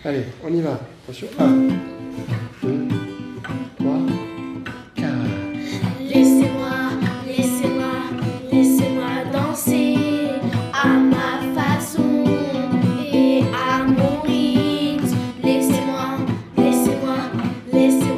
Allez, on y va. Attention. 1, 2, 3, 4. Laissez-moi, laissez-moi, laissez-moi danser à ma façon et à mon rythme. Laissez-moi, laissez-moi, laissez-moi.